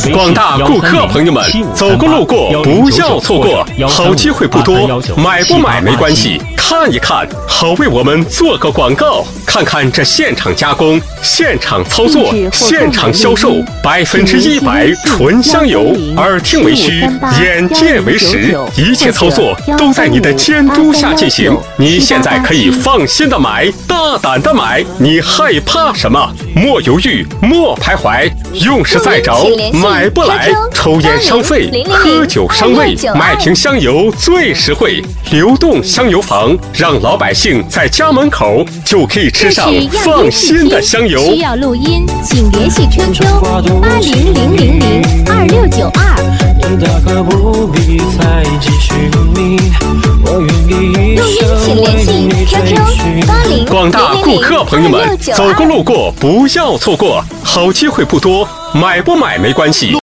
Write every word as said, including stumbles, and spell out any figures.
广大顾客朋友们，走过路过不要错过，好机会不多，买不买没关系，看一看，好为我们做个广告，看看这现场加工、现场操作、现场销售，百分之一百纯香油，耳听为虚，眼见为实，一切操作都在你的监督下进行。你现在可以放心的买，大胆的买，你害怕什么？莫犹豫，莫徘徊，用时再找，买不来。抽烟伤肺，喝酒伤胃，买瓶香油最实惠。流动香油房，让老百姓在家门口就可以吃上放心的香油。 需要录音，请联系 Q Q 八零零零零二六九二。录音请联系 Q Q 八零。 广大顾客朋友们，走过路过不要错过，好机会不多，买不买没关系。